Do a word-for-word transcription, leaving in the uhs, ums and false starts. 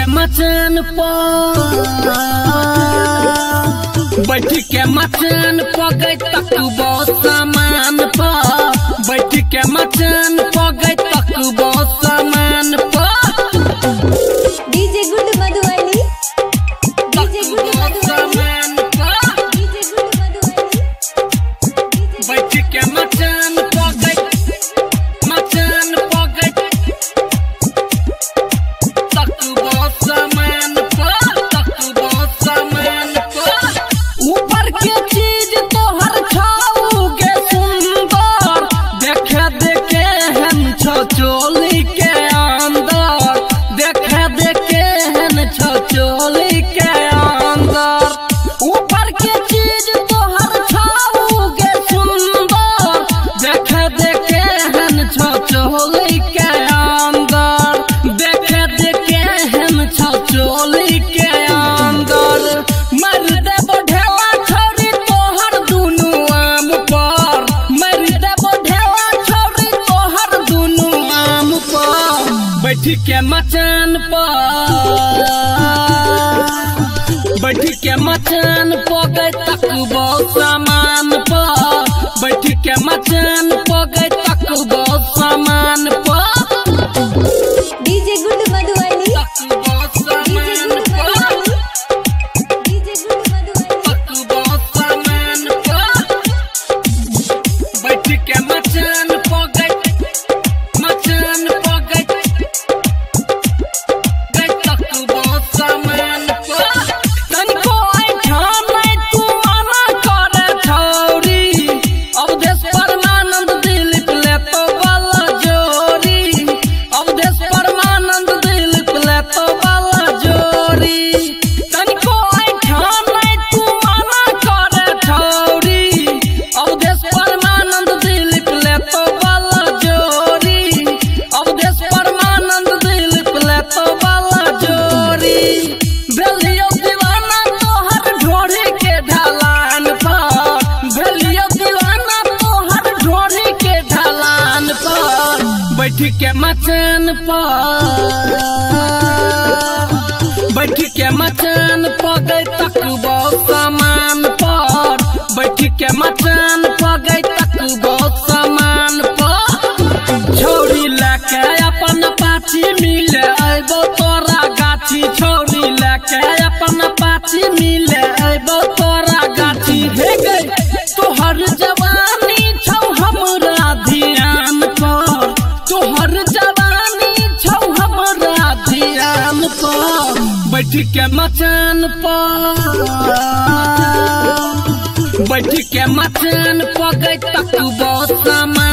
मचान पर बैठ के मचान पर गई तकबो सामान पर बैठ के मचान पर गई तकबो सामान पर DJ good Madhubani DJ good Madhubani DJ good Madhubani बैठ के मचान पर गई मचान पर गई तकबो सामान पर तकबो सामान पर ऊपर के चीज तोहर छाऊगे सुंदर देखे देखे हम छो चोली के अंदर देखे देखे हम छो चोली के अंदर ऊपर के चीज तोहर छाऊगे सुंदर देखे देखे हम छो चोली के अंदर देखे देखे हम छो चोली के अंदर मर दे बढ़ेवा छोरी तोहर दुनु आम पर मर दे बढ़ेवा छोरी तोहर दुनु आम पर बैठ के मचान पर बैठ के मचान पर गई तकबो सामान पर बैठ के मचान पर गई तकबो सामान पर डीजे गुड मधुबनी तकबो सामान पर डीजे गुड मधुबनी तकबो सामान पर बैठ के मचान पर गई मचान पर गई गई तकबो सामान पर तनको ऐठान नहीं तू मना करे छौरी अवधेश परमानंद दिलीप लेतो वाला जोरी अवधेश परमानंद दिलीप लेतो वाला जोरी तनको ऐठान नहीं तू मना करे छौरी अवधेश परमानंद दिलीप लेतो वाला जोरी अवधेश परमानंद दिलीप लेतो वाला जोरी भेलियो दीवाना तोहर ढोरी के ढलान पर भेलियो दीवाना तोहर ढोरी के ढलान पर बैठ के मचान पर बैठ के मचान पर गई तकबो सामान पर बैठ के मचान पर गई तकबो सामान पर छोरी लेके अपन पाछी मिले अबो तोरा गाछी छोरी लेके अपन पाछी मिले अबो तोरा गाछी हे गई तोहर जवानी छौ हमरा ध्यान पर तोहर जवानी छौ हमरा ध्यान पर बैठ के मचान पर बैठ के मचान पर गई तकबो सामान